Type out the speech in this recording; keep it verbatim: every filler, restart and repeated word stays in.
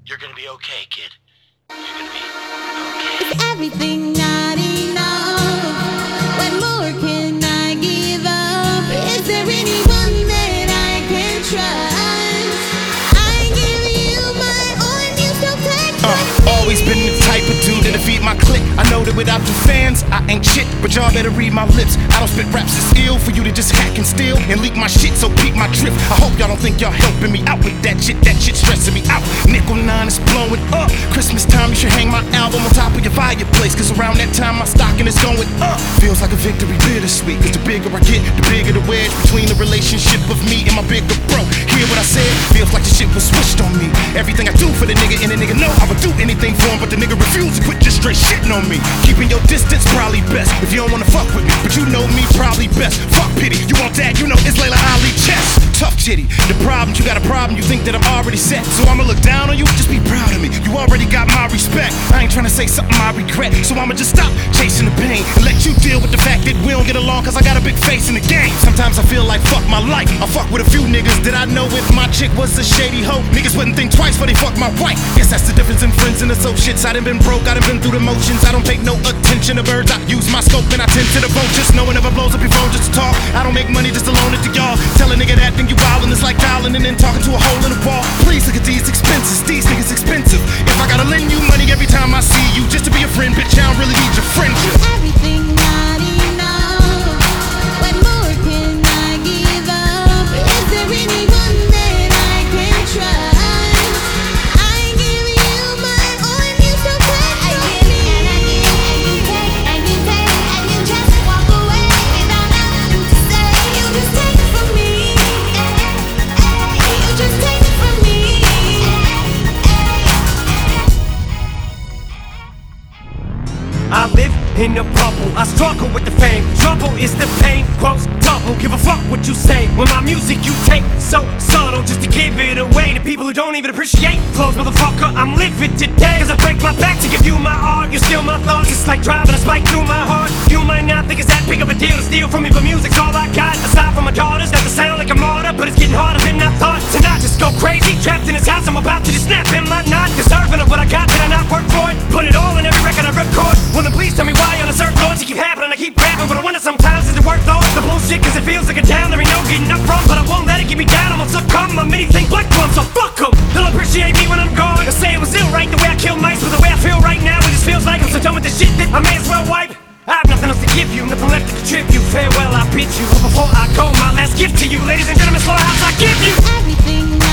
You're gonna be okay, kid. You're gonna be okay. Is everything not enough? What more can I give up? Is there anyone that I can trust? I give you my all and you still take from me. Uh, always been the type of dude to defeat my clique. I know that without the fans, I ain't shit, but y'all better read my lips. I don't spit raps that's ill for you to just hack and steal and leak my shit, so peep my drift. I hope y'all don't think y'all helping me out with that shit. That shit stressing me out. Nickel nine is blowing up. Christmas time, you should hang my album on top of your fireplace, cause around that time my stocking is going up. Feels like a victory bittersweet, cause the bigger I get, the bigger the wedge between the relationship of me and my bigger bro. Hear what I said? Feels like the shit was switched on me. Everything I do for the nigga, and the nigga know I would do anything for him, but the nigga refused to quit, just straight shitting on me. Keeping your distance probably best if you don't wanna fuck with me, but you know me probably best. Fuck pity, you want that, you know it's Layla Ali chess. Tough chitty, the problem, you got a problem, you think that I'm already set, so I'ma look down on you, just be proud of me. You already got my respect. I ain't tryna say something I regret, so I'ma just stop chasing the pain and let you deal with the fact that we don't get along, cause I got a big face in the game. Sometimes I feel like fuck my life. I fuck with a few niggas that I know if my chick was a shady hoe, niggas wouldn't think twice before they fuck my wife. Guess that's the difference in friends and associates. I done been broke, I done been through the motions. I don't pay no attention to birds, I use my scope and I tend to the vote. Just knowing if I blows up your phone just to talk. I don't make money just to loan it to y'all. Tell a nigga that thing you wildin', it's like dialing and then talking to a hole in the wall. Please look at these expenses, these niggas expensive. If I gotta lend you money every time I see you just to be a friend, bitch, I don't really need your friendship. Is everything not enough? What more can I give up? Is there anyone that I can trust? I give you my all and you still take from me. And you take, and you take, and you just walk away without nothing to say. You just take it from me. You just take it from me. I live in a bubble, I struggle with the fame. Trouble is the pain, grows double. Give a fuck what you say when my music you take so subtle just to give it away to people who don't even appreciate flows. Motherfucker, I'm living today cause I break my back to give you my art. You steal my thoughts, it's like driving a spike through my heart. You might not think it's that big of a deal to steal from me, but music's all I got. Aside from my daughters, got to sound like a martyr, but it's getting harder than I thought. To not just go crazy, trapped in this house, I'm about to just snap. Am I not deserving of what I got? Did I not work for it? Put it all in every record I record. Well then please tell me why on a certain lords you keep happening. I keep rapping, but I wonder sometimes is it worth all the bullshit? Cause it feels like a down, there ain't no getting up from. But I won't let it get me down, I'm gonna succumb. I'm anything but glum, so fuck em. They'll appreciate me when I'm gone. They'll say it was ill right the way I kill mice, but the way I feel right now, it just feels like I'm so done with this shit that I may as well wipe. I have nothing else to give you, nothing left to contribute. Farewell, I bid you. But before I go, my last gift to you, ladies and gentlemen, Slaughterhouse, I give you Everything